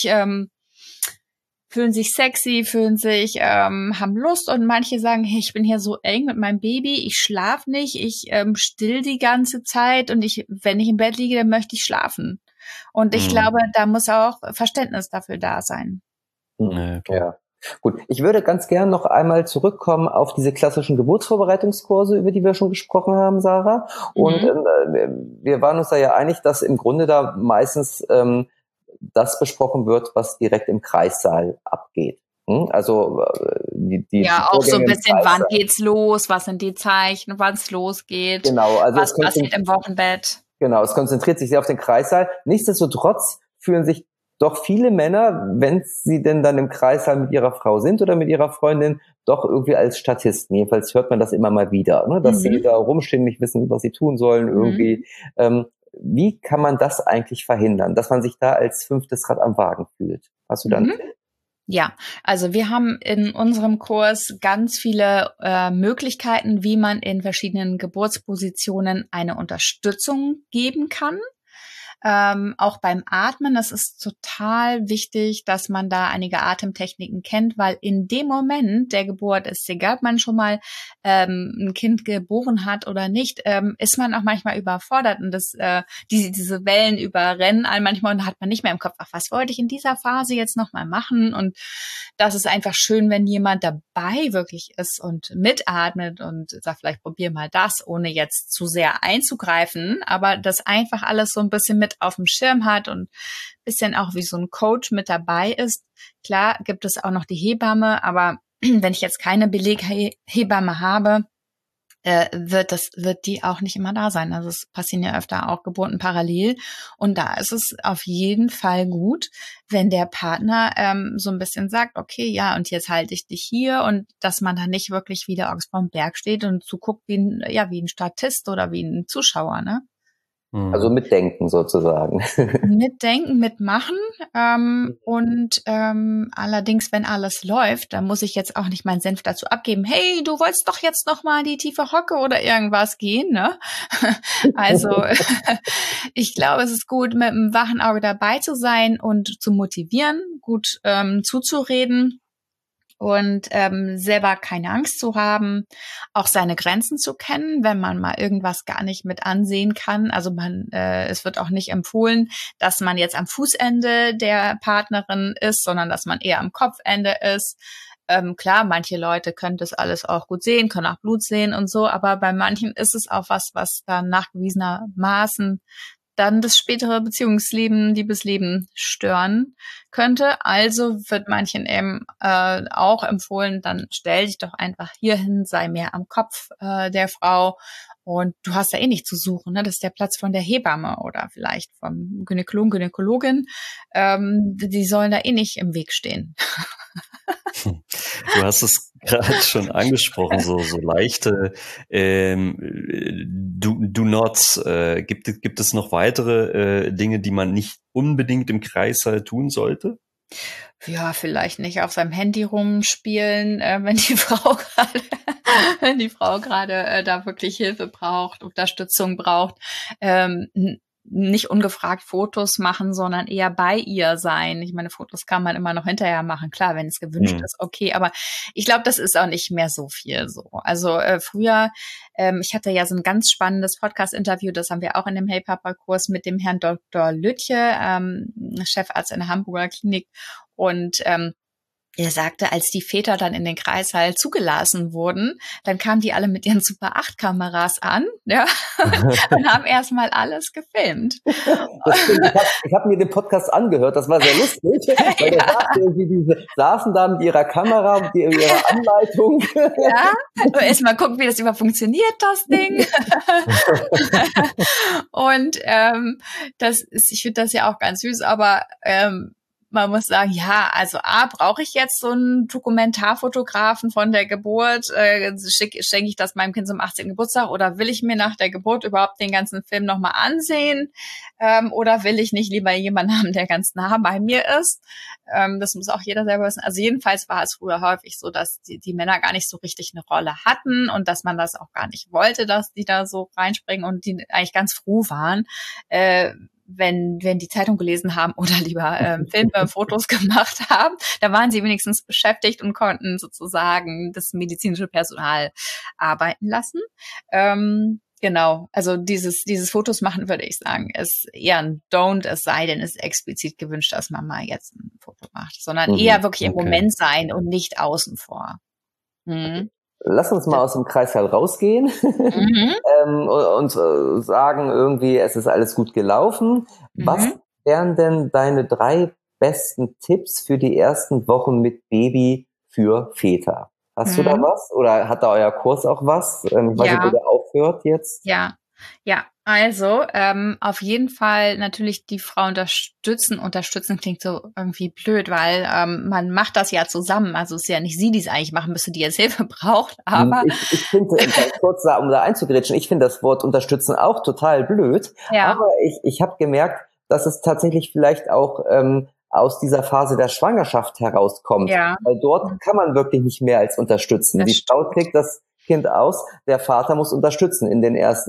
sexy, haben Lust, und manche sagen, hey, ich bin hier so eng mit meinem Baby, ich schlaf nicht, ich still die ganze Zeit und wenn ich im Bett liege, dann möchte ich schlafen. Und ich glaube, da muss auch Verständnis dafür da sein.
Ja. Gut, ich würde ganz gern noch einmal zurückkommen auf diese klassischen Geburtsvorbereitungskurse, über die wir schon gesprochen haben, Sarah. Und wir waren uns da ja einig, dass im Grunde da meistens das besprochen wird, was direkt im Kreissaal abgeht. Also die
auch so ein bisschen, wann geht's los, was sind die Zeichen, wann es losgeht,
genau, also
was passiert im Wochenbett.
Genau, es konzentriert sich sehr auf den Kreissaal. Nichtsdestotrotz fühlen sich doch viele Männer, wenn sie denn dann im Kreissaal mit ihrer Frau sind oder mit ihrer Freundin, doch irgendwie als Statisten. Jedenfalls hört man das immer mal wieder, ne? Dass sie da rumstehen, nicht wissen, was sie tun sollen irgendwie. Wie kann man das eigentlich verhindern, dass man sich da als fünftes Rad am Wagen fühlt? Hast du dann?
Ja, also wir haben in unserem Kurs ganz viele Möglichkeiten, wie man in verschiedenen Geburtspositionen eine Unterstützung geben kann. Auch beim Atmen, das ist total wichtig, dass man da einige Atemtechniken kennt, weil in dem Moment der Geburt ist, egal ob man schon mal ein Kind geboren hat oder nicht, ist man auch manchmal überfordert, und diese Wellen überrennen einen manchmal, und da hat man nicht mehr im Kopf, ach, was wollte ich in dieser Phase jetzt nochmal machen? Und das ist einfach schön, wenn jemand dabei wirklich ist und mitatmet und sagt, vielleicht probier mal das, ohne jetzt zu sehr einzugreifen, aber das einfach alles so ein bisschen mit auf dem Schirm hat und ein bisschen auch wie so ein Coach mit dabei ist. Klar gibt es auch noch die Hebamme, aber wenn ich jetzt keine Beleghebamme habe, wird die auch nicht immer da sein. Also es passieren ja öfter auch Geburten parallel. Und da ist es auf jeden Fall gut, wenn der Partner so ein bisschen sagt, okay, ja, und jetzt halte ich dich hier, und dass man da nicht wirklich wie der Ochs vorm Berg steht und zuguckt wie ein Statist oder wie ein Zuschauer, ne?
Also mitdenken sozusagen.
Mitdenken, mitmachen. Und allerdings, wenn alles läuft, dann muss ich jetzt auch nicht meinen Senf dazu abgeben. Hey, du wolltest doch jetzt noch mal die tiefe Hocke oder irgendwas gehen, ne? Also ich glaube, es ist gut, mit einem wachen Auge dabei zu sein und zu motivieren, gut zuzureden. Und selber keine Angst zu haben, auch seine Grenzen zu kennen, wenn man mal irgendwas gar nicht mit ansehen kann. Also es wird auch nicht empfohlen, dass man jetzt am Fußende der Partnerin ist, sondern dass man eher am Kopfende ist. Klar, manche Leute können das alles auch gut sehen, können auch Blut sehen und so, aber bei manchen ist es auch was dann nachgewiesenermaßen dann das spätere Beziehungsleben, Liebesleben stören könnte. Also wird manchen eben auch empfohlen, dann stell dich doch einfach hier hin, sei mehr am Kopf der Frau, und du hast ja eh nicht zu suchen, ne? Das ist der Platz von der Hebamme oder vielleicht vom Gynäkologen, Gynäkologin. Die sollen da eh nicht im Weg stehen.
Du hast es gerade schon angesprochen, so leichte Do-Nots. Gibt es noch weitere Dinge, die man nicht unbedingt im Kreissaal tun sollte?
Ja, vielleicht nicht auf seinem Handy rumspielen, wenn die Frau gerade da wirklich Hilfe braucht, Unterstützung braucht. Nicht ungefragt Fotos machen, sondern eher bei ihr sein. Ich meine, Fotos kann man immer noch hinterher machen, klar, wenn es gewünscht ist, okay, aber ich glaube, das ist auch nicht mehr so viel so. Also früher, ich hatte ja so ein ganz spannendes Podcast-Interview, das haben wir auch in dem Hey Papa-Kurs mit dem Herrn Dr. Lütje, Chefarzt in der Hamburger Klinik, und er sagte, als die Väter dann in den Kreissaal zugelassen wurden, dann kamen die alle mit ihren Super-8-Kameras an, ja, und haben erstmal alles gefilmt.
Das stimmt. Ich hab mir den Podcast angehört, das war sehr lustig, weil der sagte, die saßen da mit ihrer Kamera, mit ihrer Anleitung.
Ja, erstmal gucken, wie das überhaupt funktioniert, das Ding. Und ich finde das ja auch ganz süß, aber man muss sagen, ja, also brauche ich jetzt so einen Dokumentarfotografen von der Geburt? Schenke ich das meinem Kind zum 18. Geburtstag oder will ich mir nach der Geburt überhaupt den ganzen Film nochmal ansehen? Oder will ich nicht lieber jemanden haben, der ganz nah bei mir ist? Das muss auch jeder selber wissen. Also jedenfalls war es früher häufig so, dass die Männer gar nicht so richtig eine Rolle hatten und dass man das auch gar nicht wollte, dass die da so reinspringen und die eigentlich ganz froh waren, wenn die Zeitung gelesen haben oder lieber Filme, Fotos gemacht haben, da waren sie wenigstens beschäftigt und konnten sozusagen das medizinische Personal arbeiten lassen. Genau, also dieses Fotos machen, würde ich sagen, ist eher ein Don't, es sei denn, es ist explizit gewünscht, dass Mama jetzt ein Foto macht, sondern eher wirklich im Moment sein und nicht außen vor.
Lass uns mal aus dem Kreissaal rausgehen und sagen irgendwie, es ist alles gut gelaufen. Was wären denn deine 3 besten Tipps für die ersten Wochen mit Baby für Väter? Hast du da was? Oder hat da euer Kurs auch was? Ich weiß nicht, wo der aufhört jetzt.
Ja, also auf jeden Fall natürlich die Frau unterstützen. Unterstützen klingt so irgendwie blöd, weil man macht das ja zusammen. Also es ist ja nicht sie, die es eigentlich machen müsste, die jetzt Hilfe braucht. Aber
ich finde, kurz um da einzugrätschen, ich finde das Wort unterstützen auch total blöd. Ja. Aber ich habe gemerkt, dass es tatsächlich vielleicht auch aus dieser Phase der Schwangerschaft herauskommt. Ja. Weil dort kann man wirklich nicht mehr als unterstützen. Die Frau kriegt das Kind aus, der Vater muss unterstützen in den ersten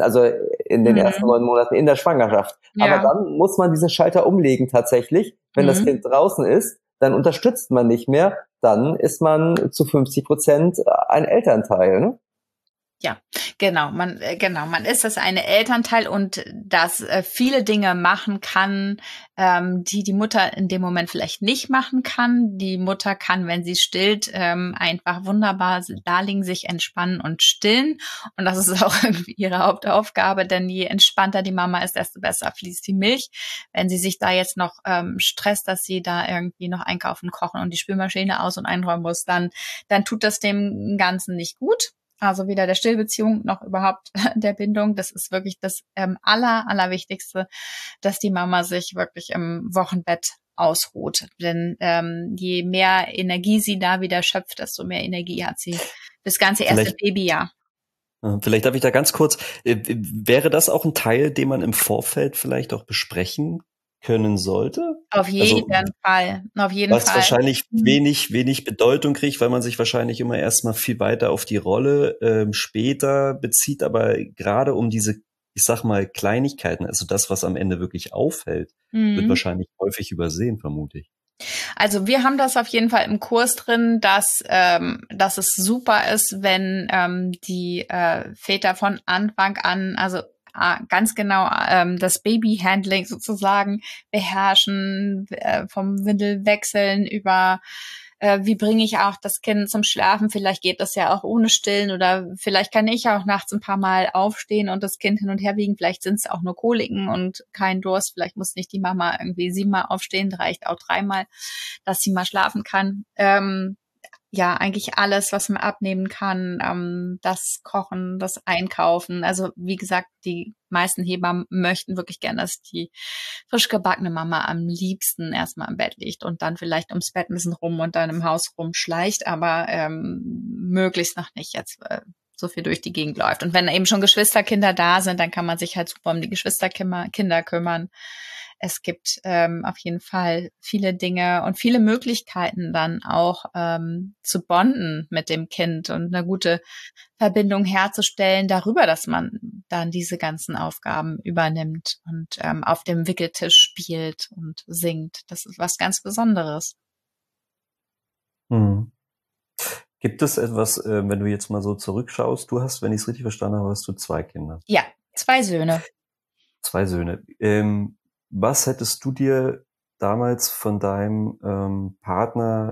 9 Monaten in der Schwangerschaft. Ja. Aber dann muss man diesen Schalter umlegen tatsächlich. Wenn das Kind draußen ist, dann unterstützt man nicht mehr, dann ist man zu 50% ein Elternteil, ne?
Ja, genau. Man ist das eine Elternteil und das viele Dinge machen kann, die Mutter in dem Moment vielleicht nicht machen kann. Die Mutter kann, wenn sie stillt, einfach wunderbar da liegen, sich entspannen und stillen. Und das ist auch irgendwie ihre Hauptaufgabe, denn je entspannter die Mama ist, desto besser fließt die Milch. Wenn sie sich da jetzt noch stresst, dass sie da irgendwie noch einkaufen, kochen und die Spülmaschine aus- und einräumen muss, dann tut das dem Ganzen nicht gut. Also weder der Stillbeziehung noch überhaupt der Bindung. Das ist wirklich das Allerwichtigste, dass die Mama sich wirklich im Wochenbett ausruht. Denn je mehr Energie sie da wieder schöpft, desto mehr Energie hat sie das ganze erste Babyjahr.
Vielleicht darf ich da ganz kurz, wäre das auch ein Teil, den man im Vorfeld vielleicht auch besprechen können sollte?
Auf jeden Fall.
Was wahrscheinlich wenig Bedeutung kriegt, weil man sich wahrscheinlich immer erstmal viel weiter auf die Rolle später bezieht, aber gerade um diese, ich sag mal, Kleinigkeiten, also das, was am Ende wirklich auffällt, wird wahrscheinlich häufig übersehen, vermute ich.
Also wir haben das auf jeden Fall im Kurs drin, dass es super ist, wenn die Väter von Anfang an, also ganz genau das Babyhandling sozusagen beherrschen, vom Windelwechseln über wie bringe ich auch das Kind zum Schlafen? Vielleicht geht das ja auch ohne Stillen oder vielleicht kann ich auch nachts ein paar Mal aufstehen und das Kind hin und her wiegen. Vielleicht sind es auch nur Koliken und kein Durst. Vielleicht muss nicht die Mama irgendwie 7-mal aufstehen, reicht auch 3-mal, dass sie mal schlafen kann. Ja, eigentlich alles, was man abnehmen kann, das Kochen, das Einkaufen. Also wie gesagt, die meisten Hebammen möchten wirklich gerne, dass die frisch gebackene Mama am liebsten erstmal im Bett liegt und dann vielleicht ums Bett ein bisschen rum und dann im Haus rumschleicht, aber möglichst noch nicht jetzt so viel durch die Gegend läuft. Und wenn eben schon Geschwisterkinder da sind, dann kann man sich halt super um die Geschwisterkinder kümmern. Es gibt auf jeden Fall viele Dinge und viele Möglichkeiten dann auch zu bonden mit dem Kind und eine gute Verbindung herzustellen darüber, dass man dann diese ganzen Aufgaben übernimmt und auf dem Wickeltisch spielt und singt. Das ist was ganz Besonderes.
Gibt es etwas, wenn du jetzt mal so zurückschaust, du hast, wenn ich es richtig verstanden habe, hast du 2 Kinder?
Ja, 2 Söhne.
2 Söhne. Was hättest du dir damals von deinem Partner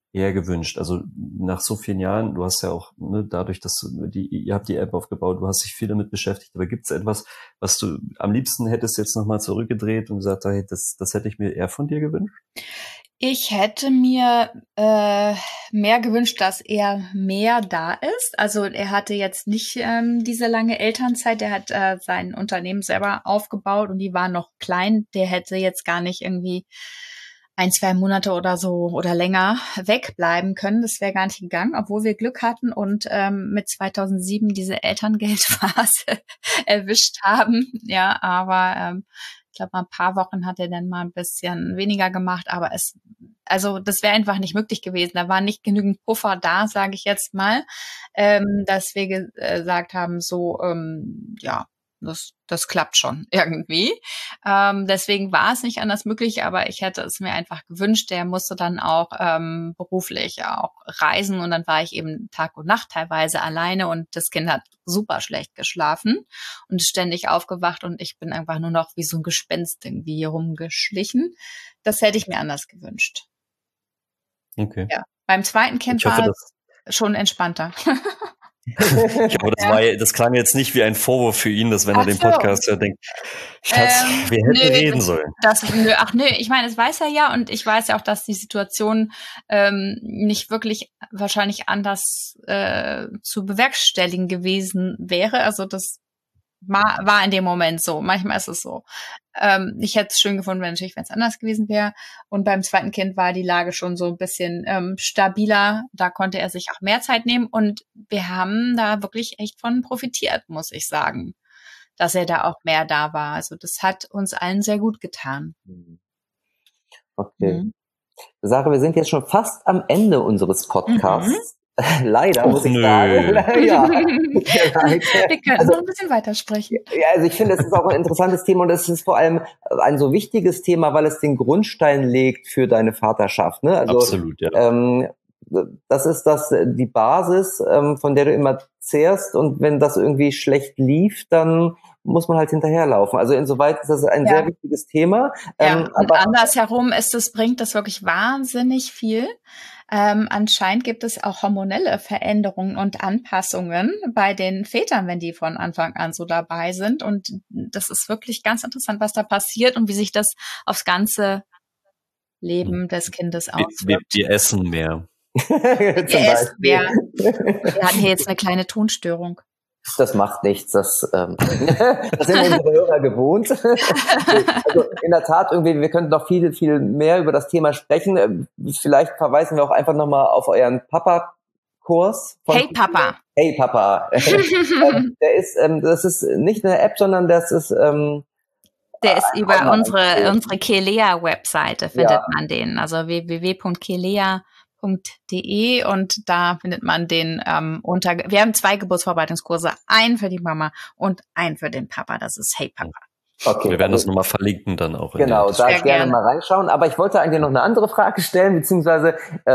eher gewünscht? Also nach so vielen Jahren, du hast ja auch, ne, dadurch, dass ihr habt die App aufgebaut, du hast dich viel damit beschäftigt, aber gibt es etwas, was du am liebsten hättest jetzt nochmal zurückgedreht und gesagt, hey, das hätte ich mir eher von dir gewünscht?
Ich hätte mir mehr gewünscht, dass er mehr da ist. Also er hatte jetzt nicht diese lange Elternzeit. Er hat sein Unternehmen selber aufgebaut und die waren noch klein. Der hätte jetzt gar nicht irgendwie 1-2 Monate oder so oder länger wegbleiben können. Das wäre gar nicht gegangen, obwohl wir Glück hatten und mit 2007 diese Elterngeldphase erwischt haben. Ja, aber ich glaube, ein paar Wochen hat er dann mal ein bisschen weniger gemacht, aber also das wäre einfach nicht möglich gewesen. Da war nicht genügend Puffer da, sage ich jetzt mal, dass wir gesagt haben, so, ja, das klappt schon irgendwie. Deswegen war es nicht anders möglich, aber ich hätte es mir einfach gewünscht. Der musste dann auch beruflich auch reisen und dann war ich eben Tag und Nacht teilweise alleine und das Kind hat super schlecht geschlafen und ständig aufgewacht und ich bin einfach nur noch wie so ein Gespenst irgendwie hier rumgeschlichen. Das hätte ich mir anders gewünscht.
Okay.
Ja. Beim zweiten Kind war es schon entspannter.
Ich glaube, das klang jetzt nicht wie ein Vorwurf für ihn, dass wenn er den Podcast hört, denkt, Schatz, wir hätten reden sollen.
Ich meine, das weiß er ja und ich weiß ja auch, dass die Situation nicht wirklich wahrscheinlich anders zu bewerkstelligen gewesen wäre. Also das war in dem Moment so. Manchmal ist es so. Ich hätte es schön gefunden, wenn es anders gewesen wäre. Und beim zweiten Kind war die Lage schon so ein bisschen stabiler. Da konnte er sich auch mehr Zeit nehmen. Und wir haben da wirklich echt von profitiert, muss ich sagen, dass er da auch mehr da war. Also das hat uns allen sehr gut getan.
Okay. Sarah, wir sind jetzt schon fast am Ende unseres Podcasts. Leider, muss ich sagen. Ja.
Wir können noch ein bisschen weitersprechen.
Ja, also ich finde, es ist auch ein interessantes Thema und es ist vor allem ein so wichtiges Thema, weil es den Grundstein legt für deine Vaterschaft. Ne? Also,
absolut, ja.
Das ist die Basis, von der du immer zehrst und wenn das irgendwie schlecht lief, dann muss man halt hinterherlaufen. Also insoweit ist das ein sehr wichtiges Thema.
Ja, und andersherum bringt das wirklich wahnsinnig viel. Anscheinend gibt es auch hormonelle Veränderungen und Anpassungen bei den Vätern, wenn die von Anfang an so dabei sind. Und das ist wirklich ganz interessant, was da passiert und wie sich das aufs ganze Leben des Kindes auswirkt.
Wir essen mehr.
Wir essen mehr. Wir hatten hier jetzt eine kleine Tonstörung.
Das macht nichts, das sind unsere Hörer gewohnt. Also in der Tat, irgendwie, wir könnten noch viel, viel mehr über das Thema sprechen. Vielleicht verweisen wir auch einfach nochmal auf euren Papa-Kurs.
Hey Papa.
Hey Papa. Das ist nicht eine App, sondern das ist
der ist über unsere Kelea-Webseite findet man den, also www.kelea.de und da findet man den wir haben 2 Geburtsvorbereitungskurse, einen für die Mama und einen für den Papa, das ist Hey Papa.
Okay,
wir werden das nochmal verlinken dann auch.
Genau, da gerne mal reinschauen, aber ich wollte eigentlich noch eine andere Frage stellen, beziehungsweise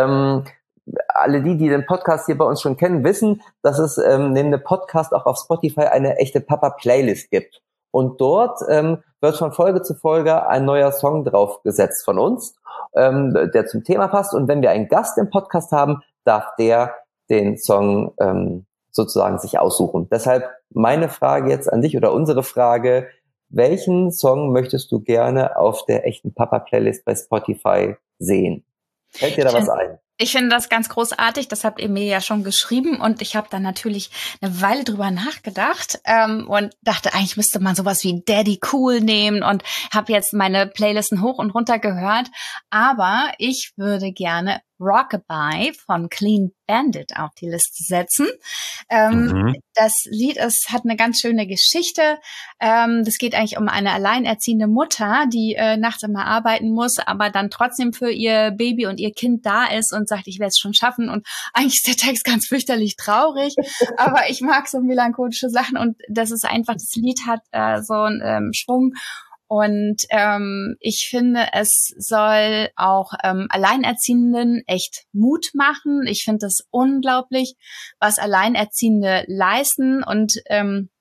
alle die den Podcast hier bei uns schon kennen, wissen, dass es neben dem Podcast auch auf Spotify eine echte Papa-Playlist gibt. Und dort wird von Folge zu Folge ein neuer Song draufgesetzt von uns, der zum Thema passt. Und wenn wir einen Gast im Podcast haben, darf der den Song sozusagen sich aussuchen. Deshalb meine Frage jetzt an dich oder unsere Frage, welchen Song möchtest du gerne auf der echten Papa-Playlist bei Spotify sehen? Fällt dir da was ein?
Ich finde das ganz großartig, das habt ihr mir ja schon geschrieben und ich habe dann natürlich eine Weile drüber nachgedacht und dachte, eigentlich müsste man sowas wie Daddy Cool nehmen und habe jetzt meine Playlisten hoch und runter gehört, aber ich würde gerne Rockabye von Clean Bandit auf die Liste setzen. Das Lied hat eine ganz schöne Geschichte. Das geht eigentlich um eine alleinerziehende Mutter, die nachts immer arbeiten muss, aber dann trotzdem für ihr Baby und ihr Kind da ist und sagt, ich werde es schon schaffen. Und eigentlich ist der Text ganz fürchterlich traurig, aber ich mag so melancholische Sachen und das Lied hat so einen Schwung. Und ich finde, es soll auch Alleinerziehenden echt Mut machen. Ich finde das unglaublich, was Alleinerziehende leisten. Und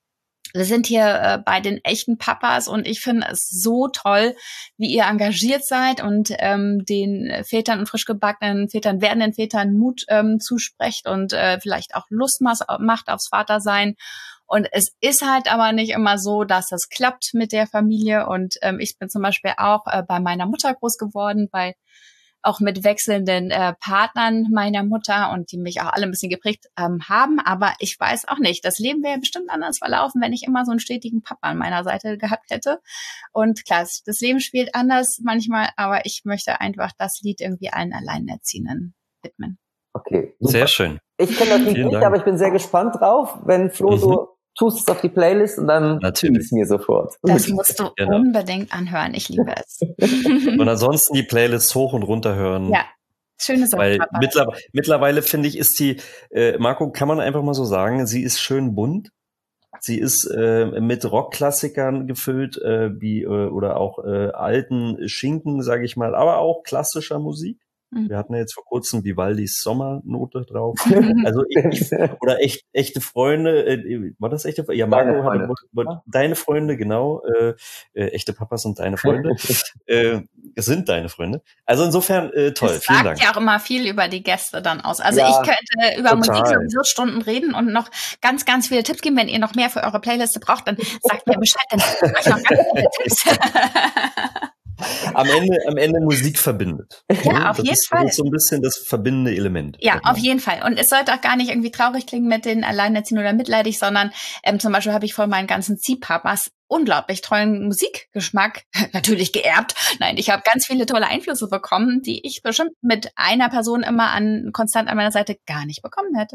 Wir sind hier bei den echten Papas und ich finde es so toll, wie ihr engagiert seid und den Vätern und frisch gebackenen Vätern, werdenden Vätern Mut zusprecht und vielleicht auch Lust macht aufs Vatersein. Und es ist halt aber nicht immer so, dass das klappt mit der Familie. Und ich bin zum Beispiel auch bei meiner Mutter groß geworden, auch mit wechselnden Partnern meiner Mutter und die mich auch alle ein bisschen geprägt haben. Aber ich weiß auch nicht, das Leben wäre bestimmt anders verlaufen, wenn ich immer so einen stetigen Papa an meiner Seite gehabt hätte. Und klar, das Leben spielt anders manchmal, aber ich möchte einfach das Lied irgendwie allen Alleinerziehenden widmen.
Okay, super.
Sehr schön.
Ich kenne das Lied nicht, aber ich bin sehr gespannt drauf, wenn Flo so tust es auf die Playlist und dann zieh es mir sofort.
Das musst du unbedingt anhören. Ich liebe es.
Und ansonsten die Playlists hoch und runter hören.
Ja, schöne Sache.
Weil mittlerweile finde ich, ist die, Marco, kann man einfach mal so sagen, sie ist schön bunt. Sie ist mit Rockklassikern gefüllt, oder auch alten Schinken, sage ich mal, aber auch klassischer Musik. Wir hatten ja jetzt vor kurzem Vivaldis Sommernote drauf. Also oder echte Freunde, war das echte Freunde? Ja, Marco hatte deine Freunde, genau. Echte Papas sind deine Freunde. Sind deine Freunde. Also insofern toll,
das
vielen Dank.
Das sagt ja auch immer viel über die Gäste dann aus. Also ich könnte über Musik sowieso Stunden reden und noch ganz, ganz viele Tipps geben. Wenn ihr noch mehr für eure Playliste braucht, dann sagt mir Bescheid, dann gebe ich euch noch ganz viele Tipps.
Am Ende Musik verbindet.
Ja, auf jeden Fall.
Das ist so ein bisschen das verbindende Element.
Ja, auf jeden Fall. Und es sollte auch gar nicht irgendwie traurig klingen mit den Alleinerziehenden oder mitleidig, sondern zum Beispiel habe ich von meinen ganzen Ziehpapas unglaublich tollen Musikgeschmack, natürlich geerbt. Nein, ich habe ganz viele tolle Einflüsse bekommen, die ich bestimmt mit einer Person immer konstant an meiner Seite gar nicht bekommen hätte.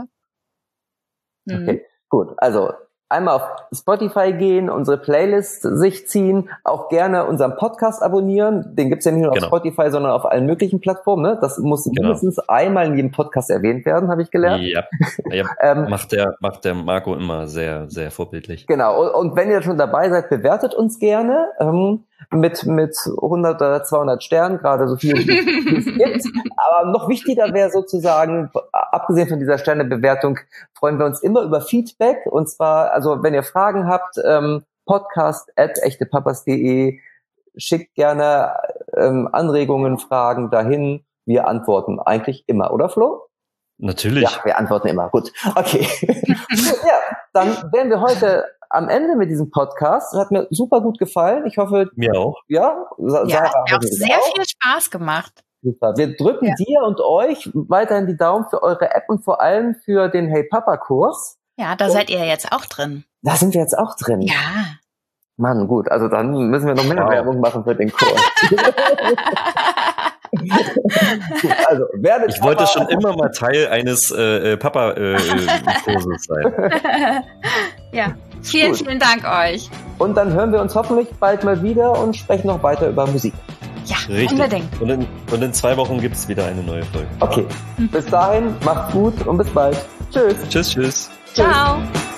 Okay, gut. Also einmal auf Spotify gehen, unsere Playlist sich ziehen, auch gerne unseren Podcast abonnieren. Den gibt's ja nicht nur auf Spotify, sondern auf allen möglichen Plattformen. Ne? Das muss mindestens einmal in jedem Podcast erwähnt werden, habe ich gelernt.
Ja. Macht der Marco immer sehr, sehr vorbildlich.
Genau. Und wenn ihr schon dabei seid, bewertet uns gerne mit 100 oder 200 Sternen, gerade so viel wie es gibt. Aber noch wichtiger wäre sozusagen, abgesehen von dieser Sternebewertung, freuen wir uns immer über Feedback. Und zwar, also wenn ihr Fragen habt, podcast@echtepapas.de, schickt gerne Anregungen, Fragen dahin. Wir antworten eigentlich immer, oder Flo?
Natürlich.
Ja, wir antworten immer. Gut, okay. Ja, dann wären wir heute am Ende mit diesem Podcast. Das hat mir super gut gefallen. Ich hoffe...
Mir auch.
Ja,
Sarah hat mir auch sehr viel Spaß gemacht.
Super. Wir drücken dir und euch weiterhin die Daumen für eure App und vor allem für den Hey Papa Kurs.
Ja, da seid ihr jetzt auch drin.
Da sind wir jetzt auch drin.
Ja.
Mann, gut. Also dann müssen wir noch mehr Werbung machen für den Kurs. Also,
ich wollte schon immer mal Teil eines Papa-Kurses sein.
Ja, vielen Dank euch.
Und dann hören wir uns hoffentlich bald mal wieder und sprechen noch weiter über Musik.
Ja,
richtig.
Unbedingt.
Und in 2 Wochen gibt es wieder eine neue Folge.
Okay, bis dahin, macht's gut und bis bald. Tschüss.
Tschüss.
Ciao.